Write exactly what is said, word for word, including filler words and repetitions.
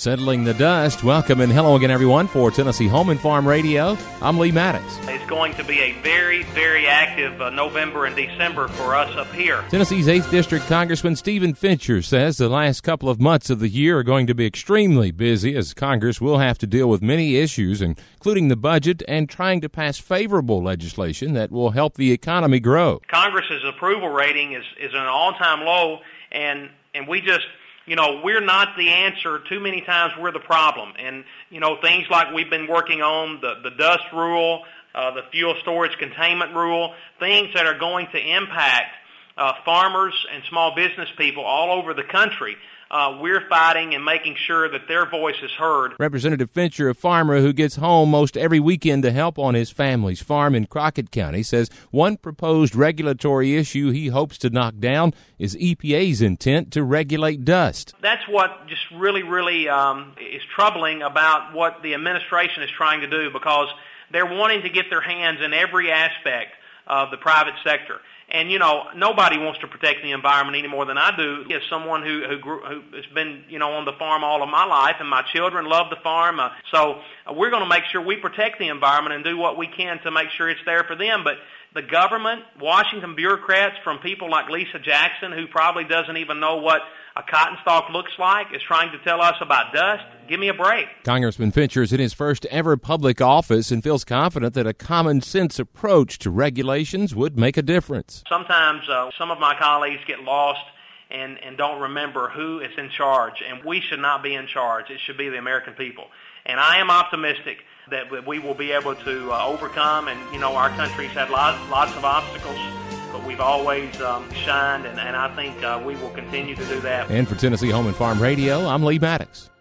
Settling the dust. Welcome and hello again, everyone, for Tennessee Home and Farm Radio. I'm Lee Maddox. It's going to be a very, very active uh, November and December for us up here. Tennessee's eighth District Congressman Stephen Fincher says the last couple of months of the year are going to be extremely busy as Congress will have to deal with many issues, including the budget and trying to pass favorable legislation that will help the economy grow. Congress's approval rating is, is an all-time low, and, and we just... You know, we're not the answer. Too many times we're the problem. And, you know, things like we've been working on, the, the dust rule, uh, the fuel storage containment rule, things that are going to impact uh, farmers and small business people all over the country. Uh, we're fighting and making sure that their voice is heard. Representative Fincher, a farmer who gets home most every weekend to help on his family's farm in Crockett County, says one proposed regulatory issue he hopes to knock down is E P A's intent to regulate dust. That's what just really, really um, is troubling about what the administration is trying to do, because they're wanting to get their hands in every aspect of the private sector. And, you know, nobody wants to protect the environment any more than I do. As someone who, who, grew, who has been, you know, on the farm all of my life, and my children love the farm. Uh, so uh, we're going to make sure we protect the environment and do what we can to make sure it's there for them. But the government, Washington bureaucrats, from people like Lisa Jackson, who probably doesn't even know what a cotton stalk looks like, is trying to tell us about dust. Give me a break. Congressman Fincher is in his first ever public office and feels confident that a common sense approach to regulations would make a difference. Sometimes uh, some of my colleagues get lost and, and don't remember who is in charge, and we should not be in charge. It should be the American people. And I am optimistic that we will be able to uh, overcome, and, you know, our country's had lots, lots of obstacles, but we've always um, shined, and, and I think uh, we will continue to do that. And for Tennessee Home and Farm Radio, I'm Lee Maddox.